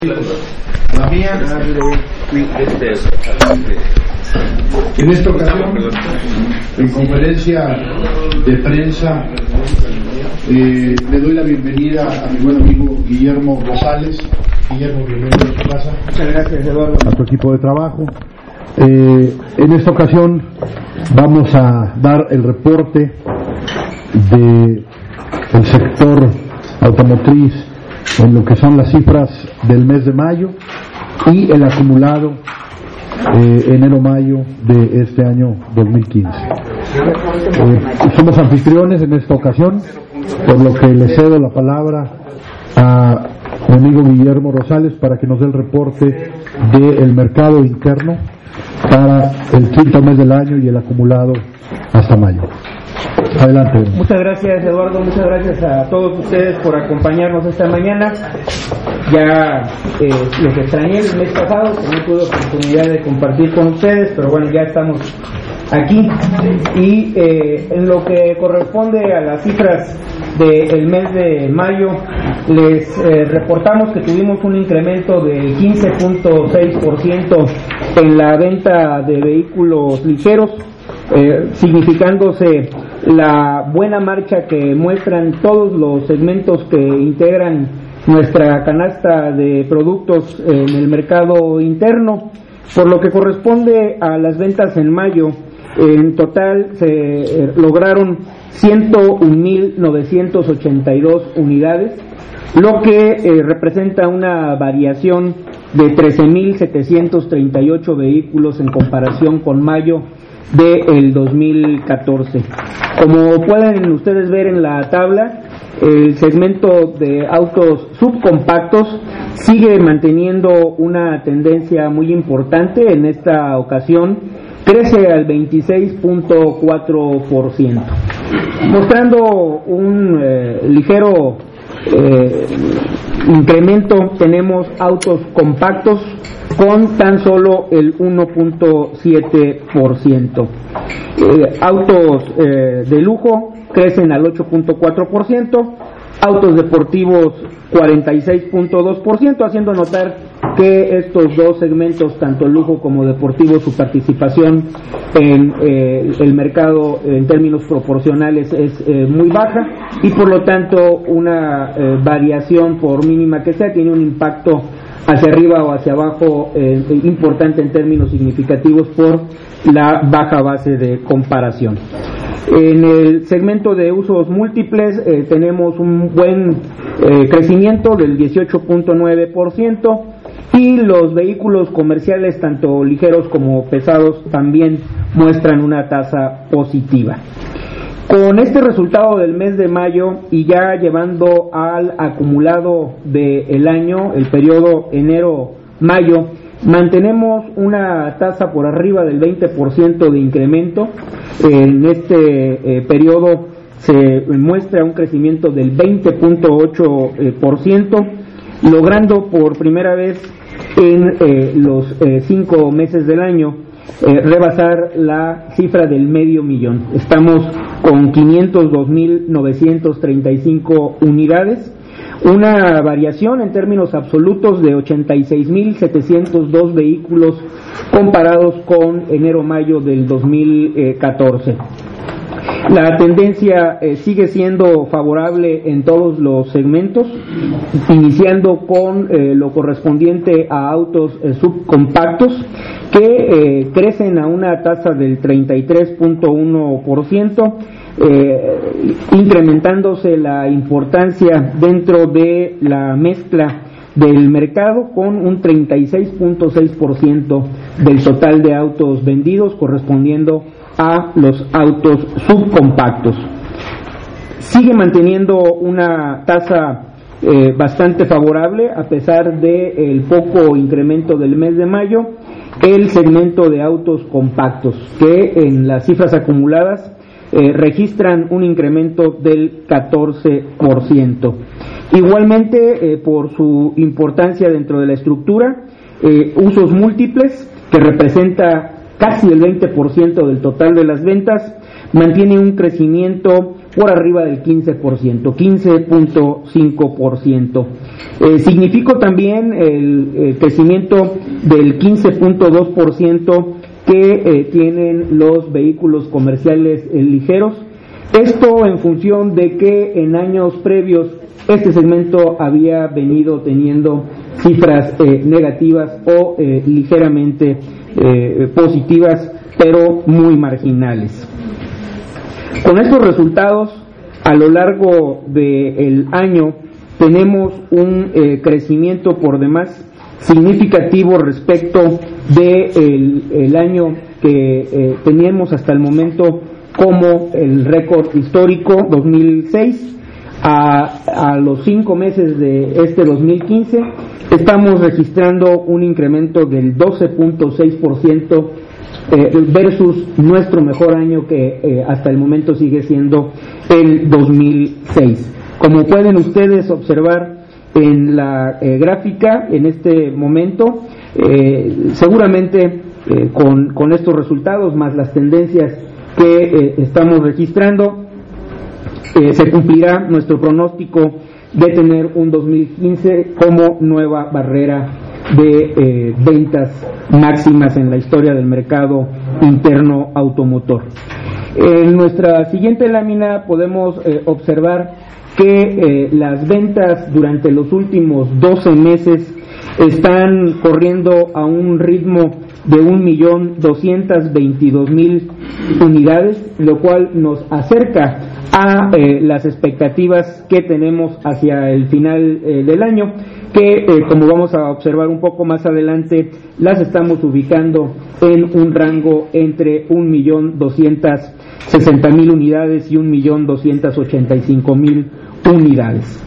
En esta ocasión, en conferencia de prensa, le doy la bienvenida a mi buen amigo Guillermo Rosales. Guillermo, bienvenido a tu casa. Muchas gracias, Eduardo. A tu equipo de trabajo. En esta ocasión vamos a dar el reporte del sector automotriz en lo que son las cifras del mes de mayo y el acumulado enero-mayo de este año 2015. Somos anfitriones en esta ocasión, por lo que le cedo la palabra a mi amigo Guillermo Rosales para que nos dé el reporte del mercado interno para el quinto mes del año y el acumulado hasta mayo. Adelante. Muchas gracias, Eduardo. Muchas gracias a todos ustedes por acompañarnos esta mañana. Ya los extrañé el mes pasado, que no tuve oportunidad de compartir con ustedes, pero bueno, ya estamos aquí. Y en lo que corresponde a las cifras del mes de mayo, les reportamos que tuvimos un incremento del 15.6% en la venta de vehículos ligeros, significándose la buena marcha que muestran todos los segmentos que integran nuestra canasta de productos en el mercado interno. Por lo que corresponde a las ventas en mayo, en total se lograron 101.982 unidades, lo que representa una variación de 13.738 vehículos en comparación con mayo del 2014. Como pueden ustedes ver en la tabla, el segmento de autos subcompactos sigue manteniendo una tendencia muy importante. En esta ocasión crece al 26.4%, mostrando un ligero incremento. Tenemos autos compactos con tan solo el 1.7%. Autos de lujo crecen al 8.4%, autos deportivos 46.2%, haciendo notar que estos dos segmentos, tanto lujo como deportivo, su participación en el mercado en términos proporcionales es muy baja, y por lo tanto una variación, por mínima que sea, tiene un impacto hacia arriba o hacia abajo importante en términos significativos por la baja base de comparación. En el segmento de usos múltiples tenemos un buen crecimiento del 18.9%, y los vehículos comerciales, tanto ligeros como pesados, también muestran una tasa positiva. Con este resultado del mes de mayo y ya llevando al acumulado del año, el periodo enero-mayo, mantenemos una tasa por arriba del 20% de incremento. En este periodo se muestra un crecimiento del 20.8%, logrando por primera vez en los 5 meses del año rebasar la cifra del medio millón. Estamos con 502.935 unidades, una variación en términos absolutos de 86.702 vehículos comparados con enero-mayo del 2014. La tendencia sigue siendo favorable en todos los segmentos, iniciando con lo correspondiente a autos subcompactos, que crecen a una tasa del 33.1%, incrementándose la importancia dentro de la mezcla del mercado, con un 36.6% del total de autos vendidos correspondiendo a los autos subcompactos. Sigue manteniendo una tasa bastante favorable, a pesar del poco incremento del mes de mayo, el segmento de autos compactos, que en las cifras acumuladas registran un incremento del 14%. Igualmente, por su importancia dentro de la estructura, usos múltiples, que representa casi el 20% del total de las ventas, mantiene un crecimiento por arriba del 15%, 15.5%. Significó también el crecimiento del 15.2% que tienen los vehículos comerciales ligeros. Esto en función de que en años previos este segmento había venido teniendo cifras negativas o ligeramente positivas, pero muy marginales. Con estos resultados, a lo largo del año, tenemos un crecimiento por demás significativo respecto del año que teníamos hasta el momento como el récord histórico 2006. A los 5 meses de este 2015 estamos registrando un incremento del 12.6% versus nuestro mejor año que hasta el momento sigue siendo el 2006. Como pueden ustedes observar en la gráfica en este momento, seguramente con estos resultados más las tendencias que estamos registrando, se cumplirá nuestro pronóstico de tener un 2015 como nueva barrera de ventas máximas en la historia del mercado interno automotor. En nuestra siguiente lámina podemos observar que las ventas durante los últimos 12 meses están corriendo a un ritmo de 1.222.000 unidades, lo cual nos acerca a las expectativas que tenemos hacia el final del año, que como vamos a observar un poco más adelante, las estamos ubicando en un rango entre 1.260.000 unidades y 1.285.000 unidades.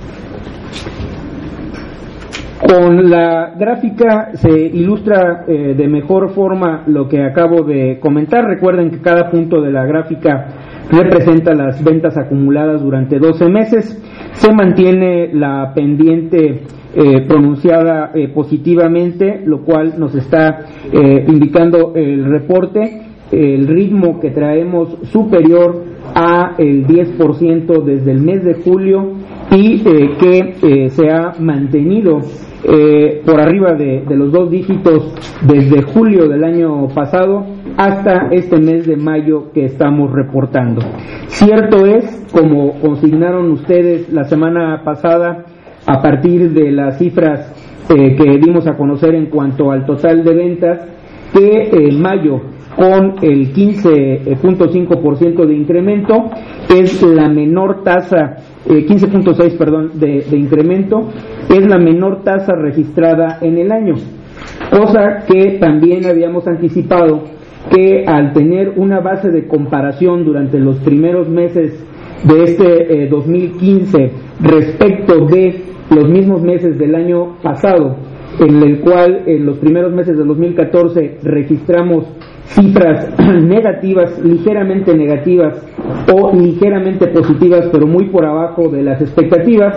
Con la gráfica se ilustra de mejor forma lo que acabo de comentar. Recuerden que cada punto de la gráfica representa las ventas acumuladas durante 12 meses. Se mantiene la pendiente pronunciada positivamente, lo cual nos está indicando el reporte, el ritmo que traemos superior a el 10% desde el mes de julio y que se ha mantenido por arriba de los 2 dígitos desde julio del año pasado hasta este mes de mayo que estamos reportando. Cierto es, como consignaron ustedes la semana pasada, a partir de las cifras que dimos a conocer en cuanto al total de ventas, que en mayo, con el 15.5% de incremento, es la menor tasa, 15.6, perdón, de incremento, es la menor tasa registrada en el año, cosa que también habíamos anticipado, que al tener una base de comparación durante los primeros meses de este 2015 respecto de los mismos meses del año pasado, en el cual en los primeros meses del 2014 registramos cifras negativas, ligeramente negativas o ligeramente positivas, pero muy por abajo de las expectativas,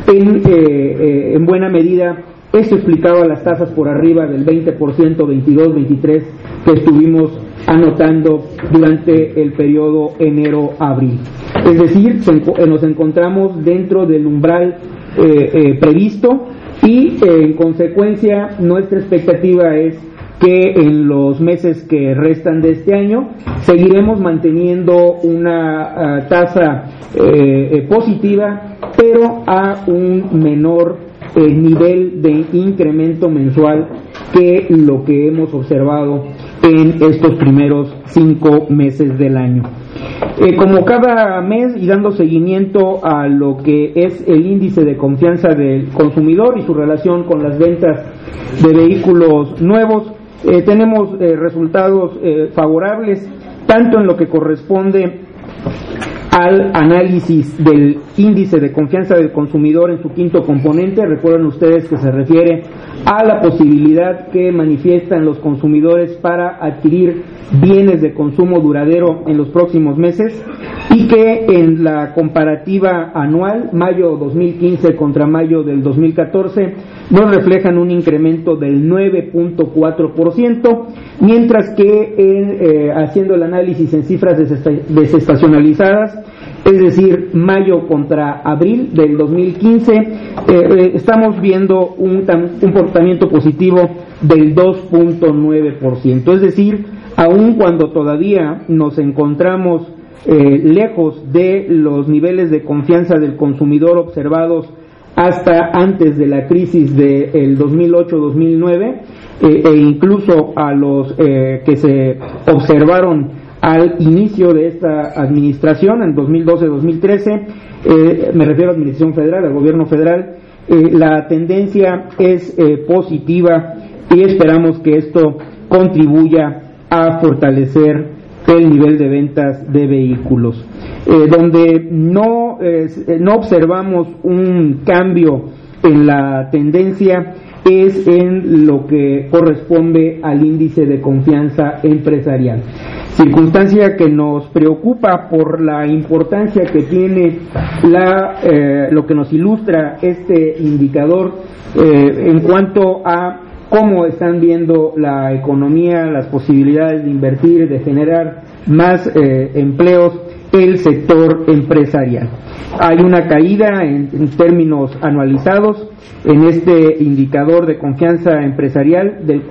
en buena medida esto explicaba las tasas por arriba del 20%, 22, 23 que estuvimos anotando durante el periodo enero-abril. Es decir, nos encontramos dentro del umbral previsto y en consecuencia nuestra expectativa es que en los meses que restan de este año seguiremos manteniendo una tasa positiva, pero a un menor nivel de incremento mensual que lo que hemos observado en estos primeros 5 meses del año. Como cada mes y dando seguimiento a lo que es el índice de confianza del consumidor y su relación con las ventas de vehículos nuevos, tenemos resultados favorables tanto en lo que corresponde al análisis del índice de confianza del consumidor en su quinto componente. Recuerden ustedes que se refiere a la posibilidad que manifiestan los consumidores para adquirir bienes de consumo duradero en los próximos meses, y que en la comparativa anual, mayo 2015 contra mayo del 2014, nos reflejan un incremento del 9.4%, mientras que haciendo el análisis en cifras desestacionalizadas, es decir, mayo contra abril del 2015, estamos viendo un comportamiento positivo del 2.9%, es decir, aun cuando todavía nos encontramos lejos de los niveles de confianza del consumidor observados hasta antes de la crisis del 2008-2009, e incluso a los que se observaron al inicio de esta administración, en 2012-2013, me refiero a la administración federal, al gobierno federal, la tendencia es positiva, y esperamos que esto contribuya a fortalecer el nivel de ventas de vehículos. Donde no observamos un cambio en la tendencia es en lo que corresponde al índice de confianza empresarial, circunstancia que nos preocupa por la importancia que tiene lo que nos ilustra este indicador en cuanto a cómo están viendo la economía, las posibilidades de invertir, de generar más empleos, el sector empresarial. Hay una caída en términos anualizados en este indicador de confianza empresarial del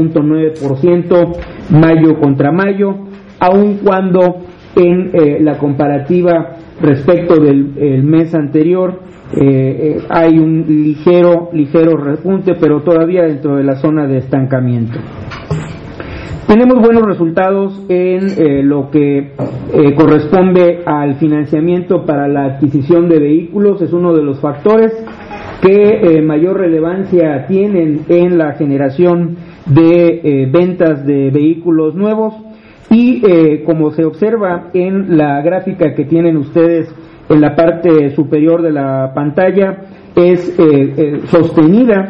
4.9% mayo contra mayo, aun cuando en la comparativa respecto del mes anterior hay un ligero repunte, pero todavía dentro de la zona de estancamiento. Tenemos buenos resultados en lo que corresponde al financiamiento para la adquisición de vehículos. Es uno de los factores que mayor relevancia tienen en la generación de ventas de vehículos nuevos, y como se observa en la gráfica que tienen ustedes en la parte superior de la pantalla, es sostenida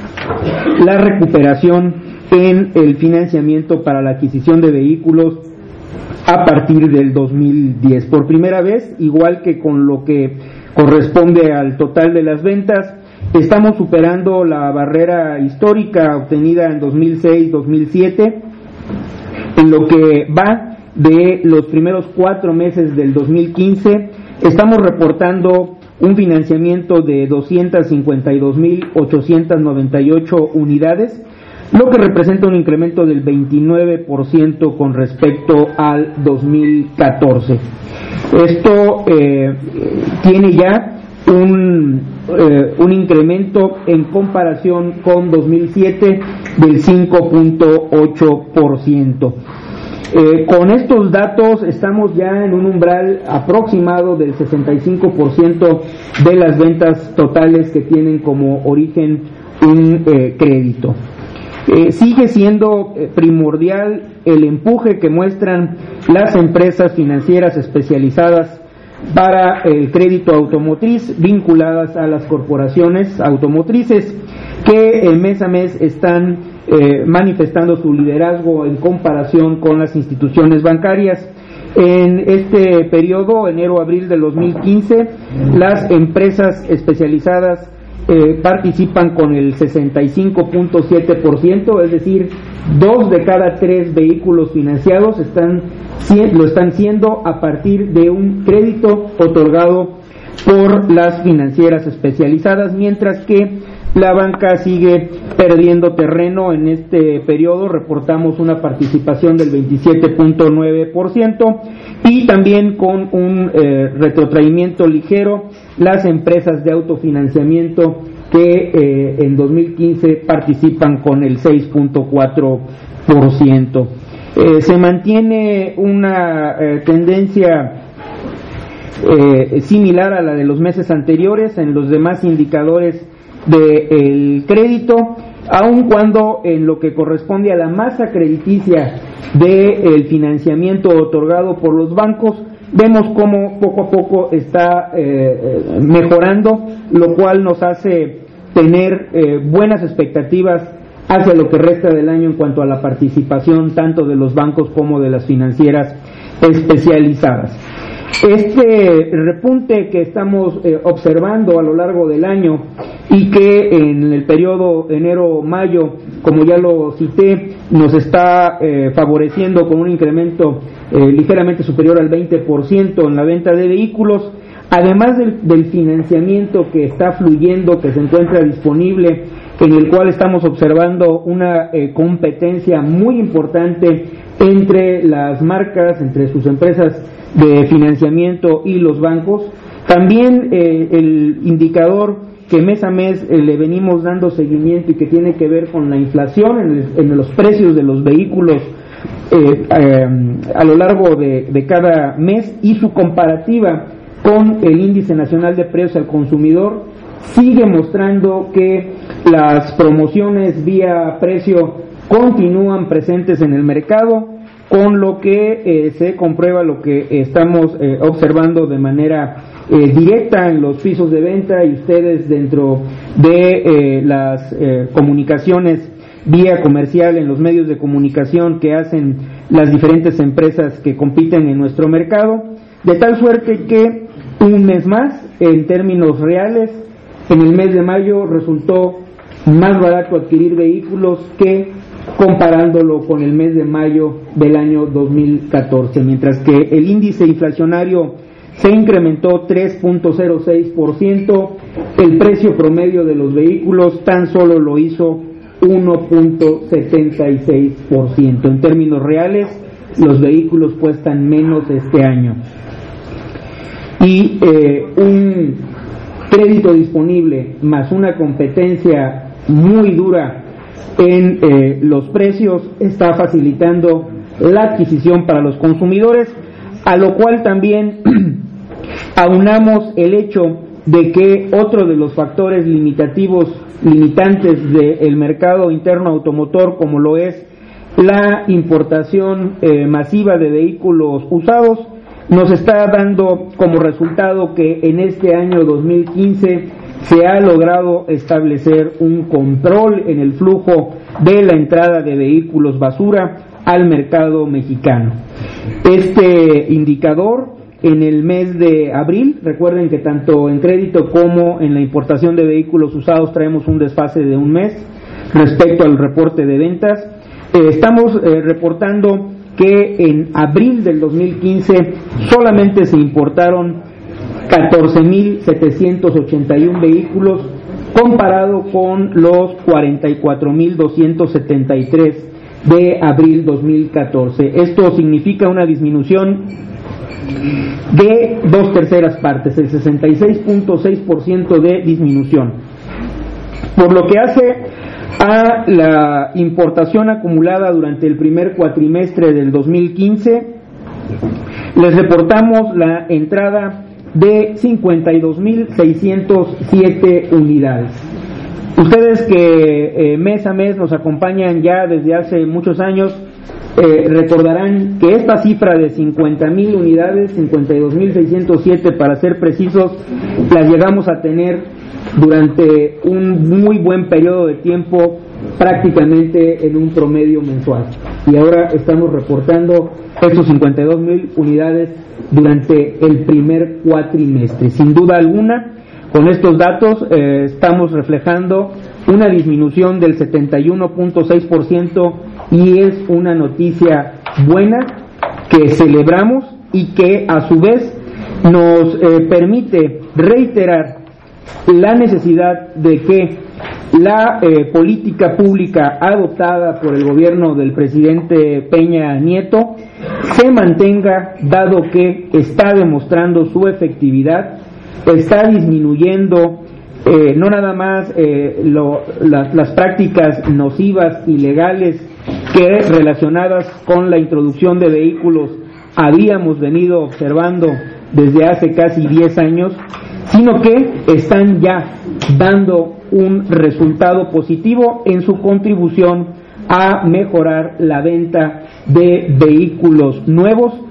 la recuperación en el financiamiento para la adquisición de vehículos a partir del 2010. Por primera vez, igual que con lo que corresponde al total de las ventas, estamos superando la barrera histórica obtenida en 2006-2007, en lo que va de los primeros 4 meses del 2015. Estamos reportando un financiamiento de 252.898 unidades, lo que representa un incremento del 29% con respecto al 2014. Esto tiene ya un incremento en comparación con 2007 del 5.8%. Con estos datos estamos ya en un umbral aproximado del 65% de las ventas totales que tienen como origen un crédito. Sigue siendo primordial el empuje que muestran las empresas financieras especializadas para el crédito automotriz vinculadas a las corporaciones automotrices, que mes a mes están manifestando su liderazgo en comparación con las instituciones bancarias. En este periodo, enero-abril del 2015, las empresas especializadas participan con el 65.7%, es decir, 2 de cada 3 vehículos financiados lo están siendo a partir de un crédito otorgado por las financieras especializadas, mientras que la banca sigue perdiendo terreno. En este periodo reportamos una participación del 27.9%, y también con un retrotraimiento ligero las empresas de autofinanciamiento, que en 2015 participan con el 6.4%. Se mantiene una tendencia similar a la de los meses anteriores en los demás indicadores del crédito, aun cuando en lo que corresponde a la masa crediticia del financiamiento otorgado por los bancos vemos cómo poco a poco está mejorando, lo cual nos hace tener buenas expectativas hacia lo que resta del año en cuanto a la participación tanto de los bancos como de las financieras especializadas. Este repunte que estamos observando a lo largo del año y que en el periodo enero-mayo, como ya lo cité, nos está favoreciendo con un incremento ligeramente superior al 20% en la venta de vehículos, además del financiamiento que está fluyendo, que se encuentra disponible, en el cual estamos observando una competencia muy importante entre las marcas, entre sus empresas de financiamiento y los bancos. También el indicador que mes a mes le venimos dando seguimiento y que tiene que ver con la inflación en los precios de los vehículos a lo largo de cada mes y su comparativa con el índice nacional de precios al consumidor, sigue mostrando que las promociones vía precio continúan presentes en el mercado, con lo que se comprueba lo que estamos observando de manera directa en los pisos de venta, y ustedes dentro de las comunicaciones vía comercial en los medios de comunicación que hacen las diferentes empresas que compiten en nuestro mercado, de tal suerte que un mes más, en términos reales, en el mes de mayo resultó más barato adquirir vehículos que comparándolo con el mes de mayo del año 2014, mientras que el índice inflacionario se incrementó 3.06%, el precio promedio de los vehículos tan solo lo hizo 1.76%. En términos reales, los vehículos cuestan menos este año. Y un crédito disponible más una competencia muy dura en los precios está facilitando la adquisición para los consumidores, a lo cual también aunamos el hecho de que otro de los factores limitantes del mercado interno automotor, como lo es la importación masiva de vehículos usados, nos está dando como resultado que en este año 2015 se ha logrado establecer un control en el flujo de la entrada de vehículos basura al mercado mexicano. Este indicador en el mes de abril, recuerden que tanto en crédito como en la importación de vehículos usados traemos un desfase de un mes respecto al reporte de ventas. Estamos reportando que en abril del 2015 solamente se importaron 14.781 vehículos, comparado con los 44.273 de abril 2014. Esto significa una disminución de 2/3 partes, el 66.6% de disminución. Por lo que hace a la importación acumulada durante el primer cuatrimestre del 2015, les reportamos la entrada de 52.607 unidades. Ustedes que mes a mes nos acompañan ya desde hace muchos años, recordarán que esta cifra de 50.000 unidades, 52.607 para ser precisos, las llegamos a tener durante un muy buen periodo de tiempo, prácticamente en un promedio mensual. Y ahora estamos reportando esos 52.000 unidades durante el primer cuatrimestre. Sin duda alguna, con estos datos estamos reflejando una disminución del 71.6%, y es una noticia buena que celebramos y que a su vez nos permite reiterar la necesidad de que la política pública adoptada por el gobierno del presidente Peña Nieto se mantenga, dado que está demostrando su efectividad, está disminuyendo no nada más las prácticas nocivas, ilegales, que relacionadas con la introducción de vehículos habíamos venido observando desde hace casi 10 años, sino que están ya dando un resultado positivo en su contribución a mejorar la venta de vehículos nuevos,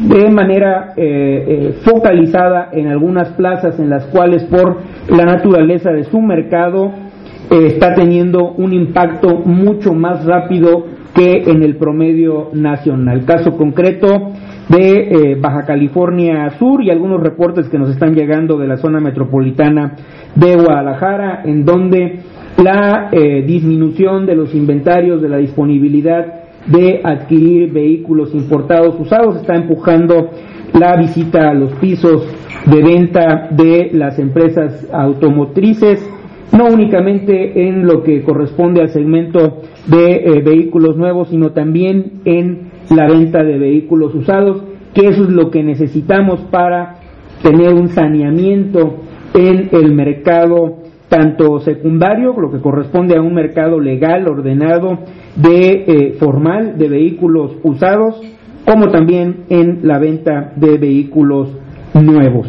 de manera focalizada en algunas plazas en las cuales por la naturaleza de su mercado está teniendo un impacto mucho más rápido que en el promedio nacional. Caso concreto de Baja California Sur y algunos reportes que nos están llegando de la zona metropolitana de Guadalajara, en donde la disminución de los inventarios, de la disponibilidad de adquirir vehículos importados usados está empujando la visita a los pisos de venta de las empresas automotrices, no únicamente en lo que corresponde al segmento de vehículos nuevos, sino también en la venta de vehículos usados, que eso es lo que necesitamos para tener un saneamiento en el mercado tanto secundario, lo que corresponde a un mercado legal, ordenado, formal de vehículos usados, como también en la venta de vehículos nuevos.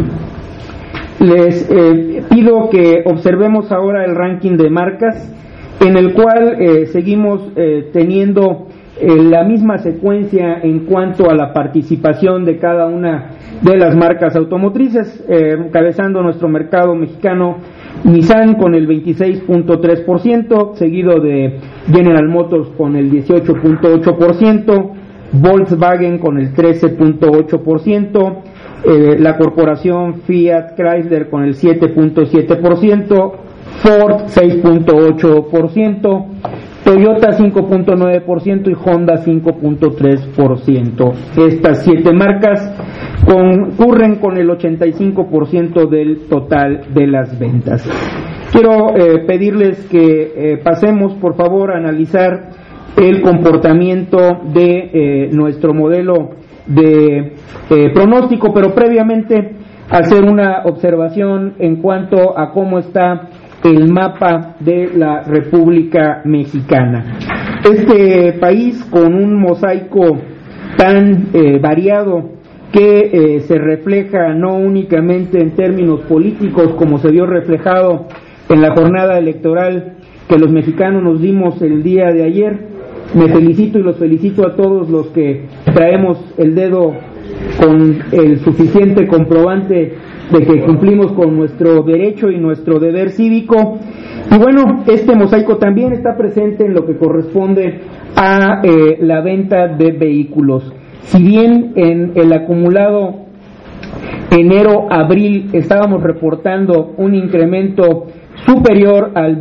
Les pido que observemos ahora el ranking de marcas, en el cual seguimos teniendo la misma secuencia en cuanto a la participación de cada una de las marcas automotrices, encabezando nuestro mercado mexicano Nissan con el 26.3%, seguido de General Motors con el 18.8%, Volkswagen con el 13.8%, la corporación Fiat Chrysler con el 7.7%, Ford 6.8%, Toyota 5.9% y Honda 5.3%. Estas 7 marcas concurren con el 85% del total de las ventas. Quiero pedirles que pasemos, por favor, a analizar el comportamiento de nuestro modelo de pronóstico, pero previamente hacer una observación en cuanto a cómo está el mapa de la República Mexicana. Este país, con un mosaico tan variado que se refleja no únicamente en términos políticos, como se vio reflejado en la jornada electoral que los mexicanos nos dimos el día de ayer. Me felicito y los felicito a todos los que traemos el dedo con el suficiente comprobante de que cumplimos con nuestro derecho y nuestro deber cívico. Y bueno, este mosaico también está presente en lo que corresponde a la venta de vehículos. Si bien en el acumulado enero-abril estábamos reportando un incremento superior al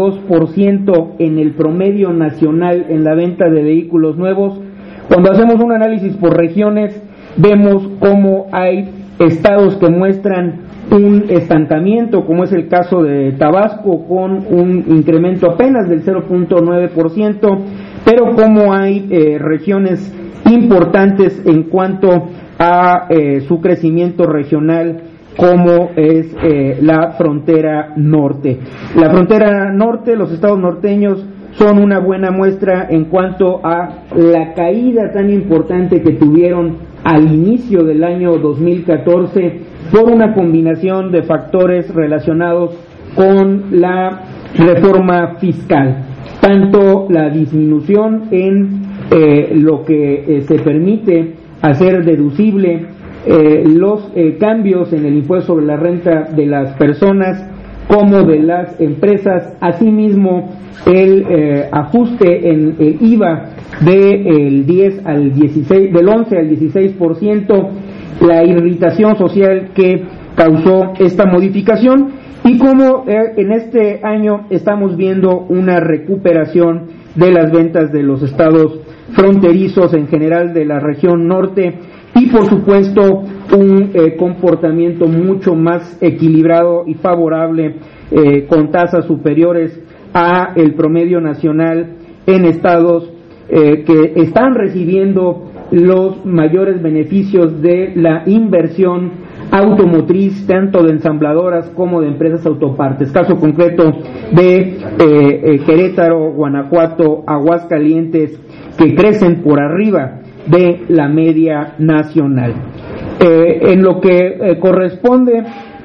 22% en el promedio nacional en la venta de vehículos nuevos, cuando hacemos un análisis por regiones vemos cómo hay estados que muestran un estancamiento, como es el caso de Tabasco, con un incremento apenas del 0.9%, pero como hay regiones importantes en cuanto a su crecimiento regional, como es la frontera norte. La frontera norte, los estados norteños son una buena muestra en cuanto a la caída tan importante que tuvieron al inicio del año 2014 por una combinación de factores relacionados con la reforma fiscal, tanto la disminución en lo que se permite hacer deducible los cambios en el impuesto sobre la renta de las personas como de las empresas, asimismo el ajuste en el IVA del 10 al 16, del 11 al 16%, la irritación social que causó esta modificación, y como en este año estamos viendo una recuperación de las ventas de los estados fronterizos en general de la región norte, y por supuesto un comportamiento mucho más equilibrado y favorable con tasas superiores a el promedio nacional en estados que están recibiendo los mayores beneficios de la inversión automotriz, tanto de ensambladoras como de empresas autopartes. Caso concreto de Querétaro, Guanajuato, Aguascalientes, que crecen por arriba de la media nacional. En lo que corresponde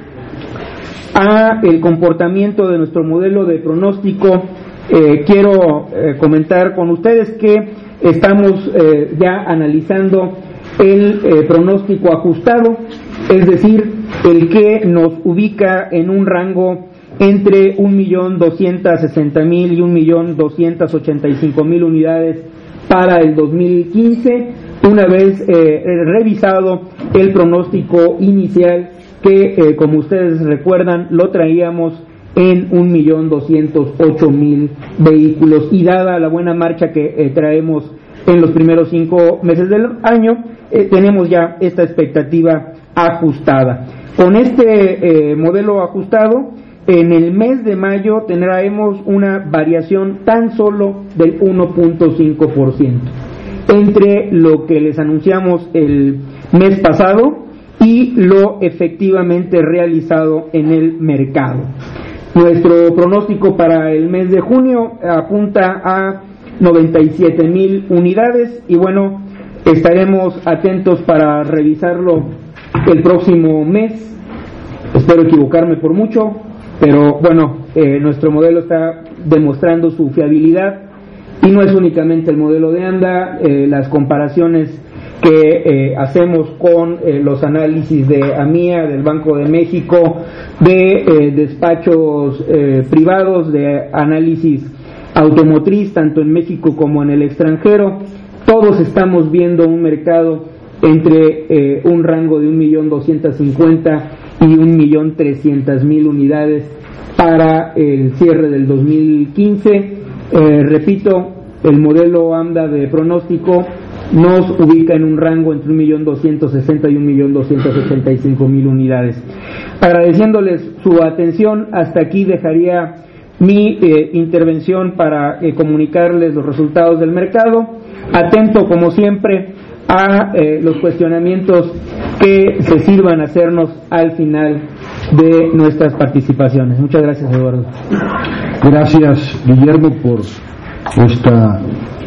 a el comportamiento de nuestro modelo de pronóstico, quiero comentar con ustedes que estamos ya analizando el pronóstico ajustado, es decir, el que nos ubica en un rango entre 1.260.000 y 1.285.000 unidades para el 2015, una vez revisado el pronóstico inicial que, como ustedes recuerdan, lo traíamos en 1.208.000 vehículos, y dada la buena marcha que traemos en los primeros 5 meses del año, tenemos ya esta expectativa ajustada. Con este modelo ajustado, en el mes de mayo tendremos una variación tan solo del 1.5% entre lo que les anunciamos el mes pasado y lo efectivamente realizado en el mercado. Nuestro pronóstico para el mes de junio apunta a 97.000 unidades, y bueno, estaremos atentos para revisarlo el próximo mes. Espero equivocarme por mucho, pero bueno, nuestro modelo está demostrando su fiabilidad, y no es únicamente el modelo de ANDA. Las comparaciones que hacemos con los análisis de AMIA, del Banco de México, de despachos privados, de análisis automotriz, tanto en México como en el extranjero, todos estamos viendo un mercado entre un rango de 1.250.000 y 1.300.000 unidades para el cierre del 2015. Repito, el modelo AMDA de pronóstico nos ubica en un rango entre 1.260.000 y 1.285.000 unidades. Agradeciéndoles su atención, hasta aquí dejaría mi intervención para comunicarles los resultados del mercado, atento como siempre a los cuestionamientos que se sirvan hacernos al final de nuestras participaciones. Muchas gracias, Eduardo. Gracias, Guillermo, por esta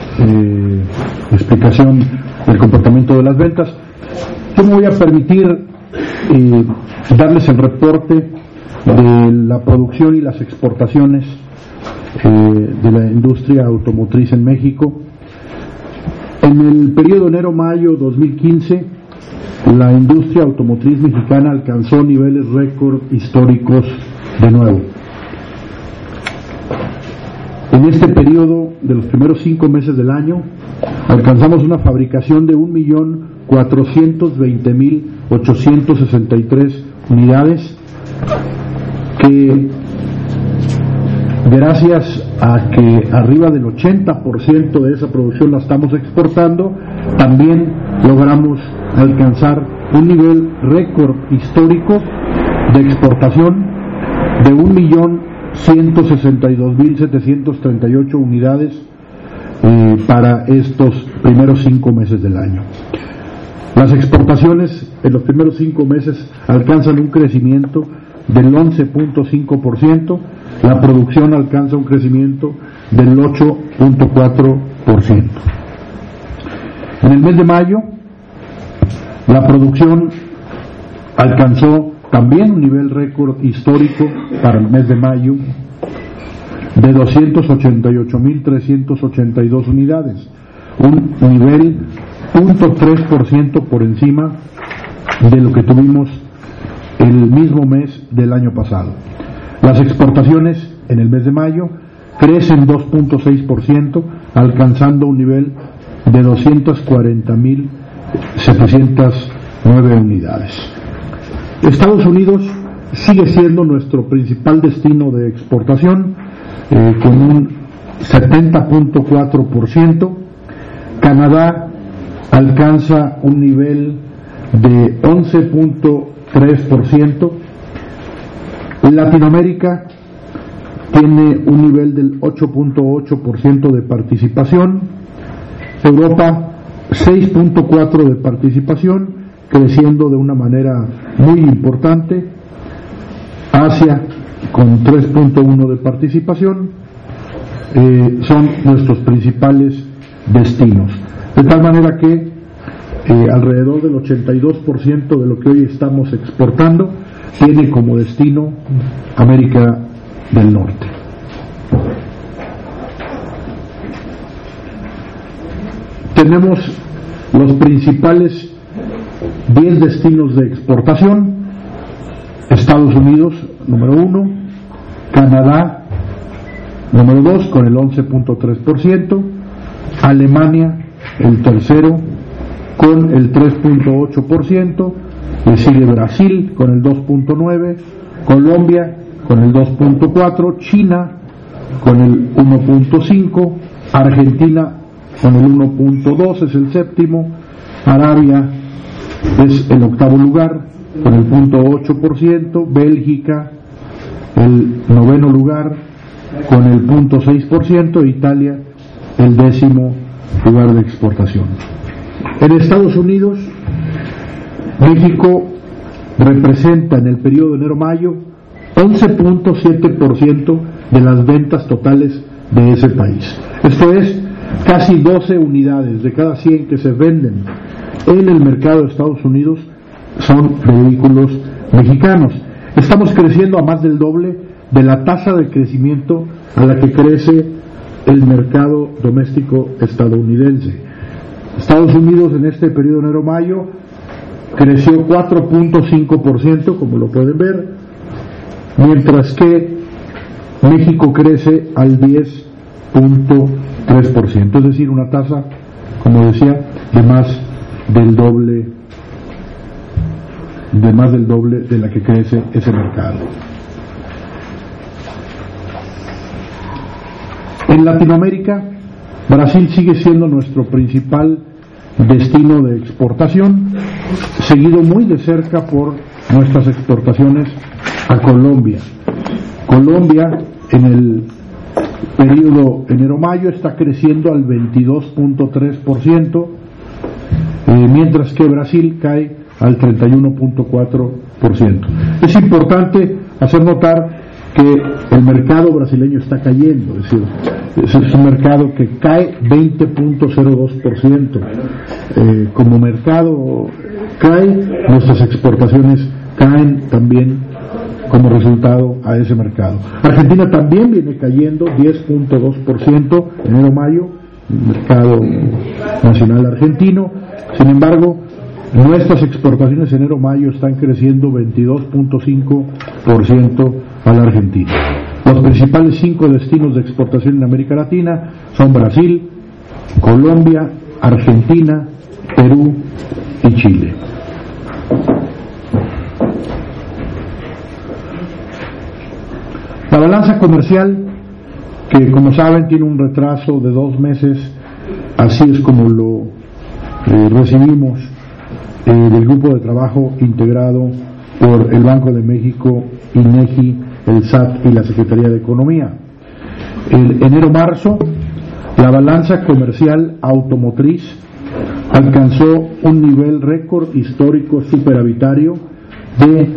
explicación del comportamiento de las ventas. Yo me voy a permitir darles el reporte de la producción y las exportaciones de la industria automotriz en México. En el periodo enero-mayo 2015, la industria automotriz mexicana alcanzó niveles récord históricos de nuevo. En este periodo de los primeros 5 meses del año, alcanzamos una fabricación de 1.420.863 unidades, que gracias a que arriba del 80% de esa producción la estamos exportando, también logramos alcanzar un nivel récord histórico de exportación de 1.162.738 unidades para estos primeros 5 meses del año. Las exportaciones en los primeros 5 meses alcanzan un crecimiento del 11.5%, la producción alcanza un crecimiento del 8.4%. En el mes de mayo, la producción alcanzó también un nivel récord histórico para el mes de mayo de 288.382 unidades, un nivel 0.3% por encima de lo que tuvimos el mismo mes del año pasado. Las exportaciones en el mes de mayo crecen 2.6%, alcanzando un nivel de 240.709 unidades. Estados Unidos sigue siendo nuestro principal destino de exportación, con un 70.4%. Canadá alcanza un nivel de 11.3%. Latinoamérica tiene un nivel del 8.8% de participación. Europa 6.4% de participación, creciendo de una manera muy importante. Asia con 3.1% de participación. Son nuestros principales destinos, de tal manera que alrededor del 82% de lo que hoy estamos exportando tiene como destino América del Norte. Tenemos los principales 10 destinos de exportación: Estados Unidos, número 1, Canadá, número 2, con el 11.3%, Alemania, el tercero, con el 3.8%, le sigue Brasil, con el 2.9%, Colombia, con el 2.4%, China, con el 1.5%, Argentina, con el 1.2%, es el séptimo, Arabia es el octavo lugar, con el 0.8%, Bélgica, el noveno lugar, con el 0.6%, e Italia, el décimo lugar de exportación. En Estados Unidos, México representa en el periodo de enero-mayo 11.7% de las ventas totales de ese país. Esto es, casi 12 unidades de cada 100 que se venden en el mercado de Estados Unidos son vehículos mexicanos. Estamos creciendo a más del doble de la tasa de crecimiento a la que crece el mercado doméstico estadounidense. Estados Unidos en este periodo de enero-mayo creció 4.5%, como lo pueden ver, mientras que México crece al 10.3%, es decir, una tasa, como decía, de más del doble de la que crece ese mercado. En Latinoamérica, Brasil sigue siendo nuestro principal destino de exportación, seguido muy de cerca por nuestras exportaciones a Colombia. Colombia en el periodo enero-mayo está creciendo al 22.3%, mientras que Brasil cae al 31.4%. Es importante hacer notar que el mercado brasileño está cayendo, es decir, es un mercado que cae 20.02%. Como mercado cae, nuestras exportaciones caen también como resultado a ese mercado. Argentina también viene cayendo 10.2% enero-mayo, el mercado nacional argentino. Sin embargo, nuestras exportaciones enero-mayo están creciendo 22.5% a la Argentina. Los principales 5 destinos de exportación en América Latina son Brasil, Colombia, Argentina, Perú y Chile. La balanza comercial, que como saben tiene un retraso de 2 meses, así es como lo recibimos del grupo de trabajo integrado por el Banco de México, INEGI, el SAT y la Secretaría de Economía. El enero-marzo, la balanza comercial automotriz alcanzó un nivel récord histórico superavitario de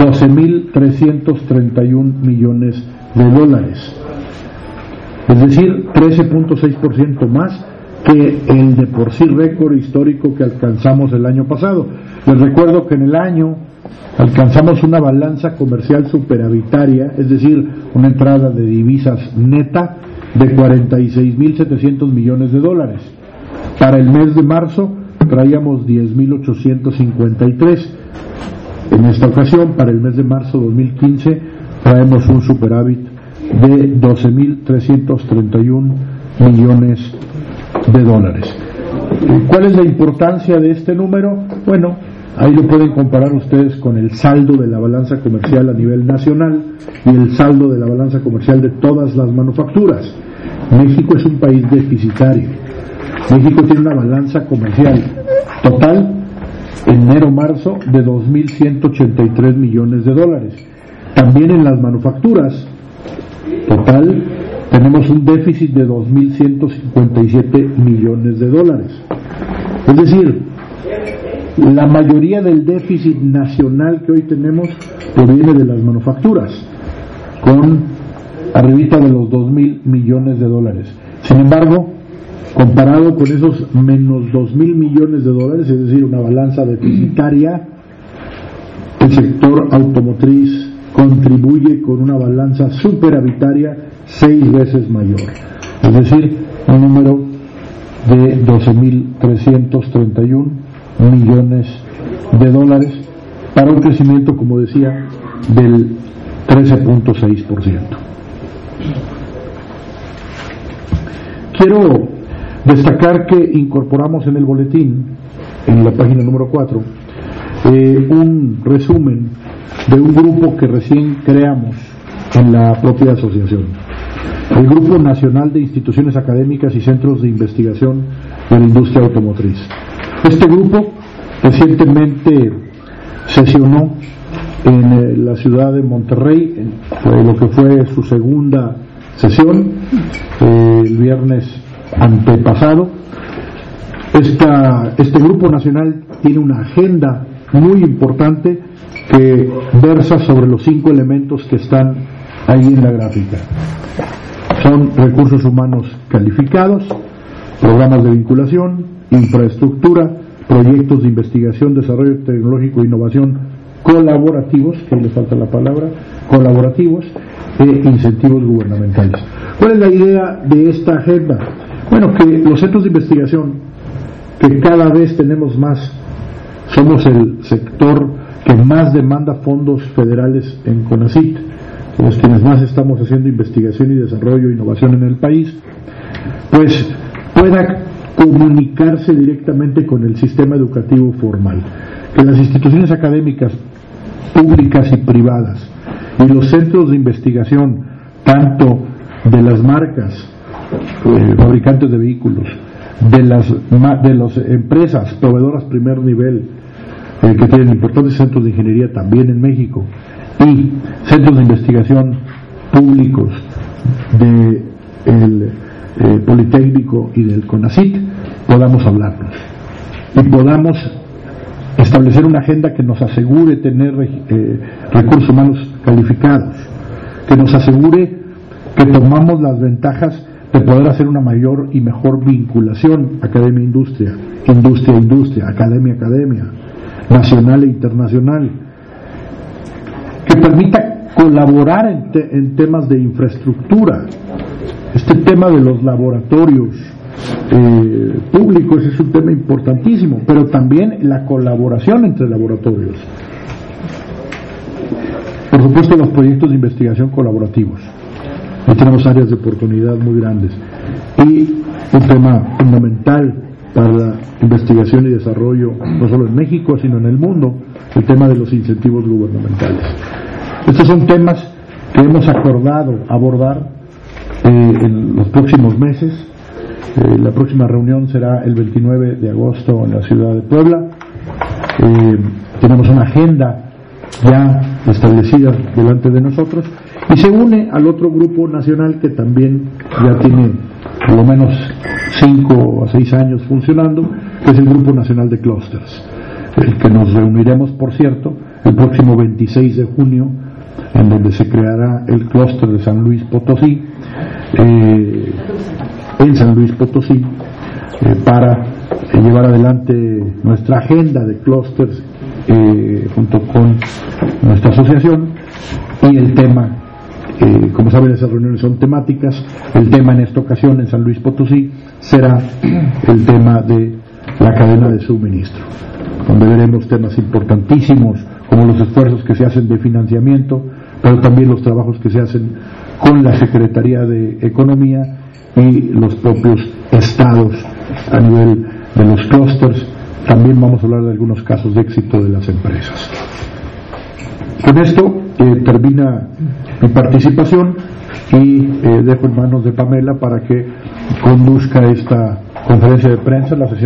12.331 millones de dólares, es decir, 13.6% más que el de por sí récord histórico que alcanzamos el año pasado. Les recuerdo que en el año alcanzamos una balanza comercial superavitaria, es decir, una entrada de divisas neta de 46.700 millones de dólares. Para el mes de marzo traíamos 10.853. En esta ocasión, para el mes de marzo 2015, traemos un superávit de 12.331 millones de dólares. ¿Cuál es la importancia de este número? Bueno, ahí lo pueden comparar ustedes con el saldo de la balanza comercial a nivel nacional y el saldo de la balanza comercial de todas las manufacturas. México es un país deficitario. México tiene una balanza comercial total en enero-marzo de 2.183 millones de dólares. También en las manufacturas total tenemos un déficit de 2.157 millones de dólares. Es decir, la mayoría del déficit nacional que hoy tenemos proviene de las manufacturas, con arribita de los 2.000 millones de dólares. Sin embargo, comparado con esos menos 2.000 millones de dólares, es decir, una balanza deficitaria, el sector automotriz contribuye con una balanza superavitaria 6 veces mayor, es decir, un número de 12.331 millones de dólares para un crecimiento, como decía, del 13.6%. Quiero destacar que incorporamos en el boletín, en la página número 4, un resumen de un grupo que recién creamos en la propia asociación, el Grupo Nacional de Instituciones Académicas y Centros de Investigación de la Industria Automotriz. Este grupo recientemente sesionó en la ciudad de Monterrey, lo que fue su segunda sesión, el viernes antepasado. Este grupo nacional tiene una agenda muy importante que versa sobre los 5 elementos que están ahí en la gráfica. Son recursos humanos calificados, programas de vinculación, infraestructura, proyectos de investigación, desarrollo tecnológico e innovación colaborativos, que le falta la palabra, colaborativos, e incentivos gubernamentales. ¿Cuál es la idea de esta agenda? Bueno, que los centros de investigación, que cada vez tenemos más, somos el sector que más demanda fondos federales en CONACYT, los quienes más estamos haciendo investigación y desarrollo e innovación en el país, pues pueda comunicarse directamente con el sistema educativo formal, que las instituciones académicas públicas y privadas y los centros de investigación, tanto de las marcas, fabricantes de vehículos, de las empresas proveedoras primer nivel, que tienen importantes centros de ingeniería también en México, y centros de investigación públicos del Politécnico y del CONACYT, podamos hablarnos y podamos establecer una agenda que nos asegure tener recursos humanos calificados, que nos asegure que tomamos las ventajas de poder hacer una mayor y mejor vinculación academia-industria, industria-industria, academia-academia, nacional e internacional, que permita colaborar en temas de infraestructura. Este tema de los laboratorios públicos es un tema importantísimo, pero también la colaboración entre laboratorios. Por supuesto, los proyectos de investigación colaborativos. Ahí tenemos áreas de oportunidad muy grandes. Y un tema fundamental para la investigación y desarrollo, no solo en México, sino en el mundo, el tema de los incentivos gubernamentales. Estos son temas que hemos acordado abordar en los próximos meses. La próxima reunión será el 29 de agosto en la ciudad de Puebla. Tenemos una agenda ya establecida delante de nosotros y se une al otro grupo nacional que también ya tiene por lo menos 5 a 6 años funcionando, que es el Grupo Nacional de Clústeres, el que nos reuniremos, por cierto, el próximo 26 de junio, en donde se creará el clúster de San Luis Potosí, en San Luis Potosí, para llevar adelante nuestra agenda de clústeres junto con nuestra asociación. Y el tema, como saben, esas reuniones son temáticas. El tema en esta ocasión en San Luis Potosí será el tema de la cadena de suministro, donde veremos temas importantísimos como los esfuerzos que se hacen de financiamiento, pero también los trabajos que se hacen con la Secretaría de Economía y los propios estados a nivel de los clústeres. También vamos a hablar de algunos casos de éxito de las empresas. Con esto termina mi participación y dejo en manos de Pamela para que conduzca esta conferencia de prensa, la sesión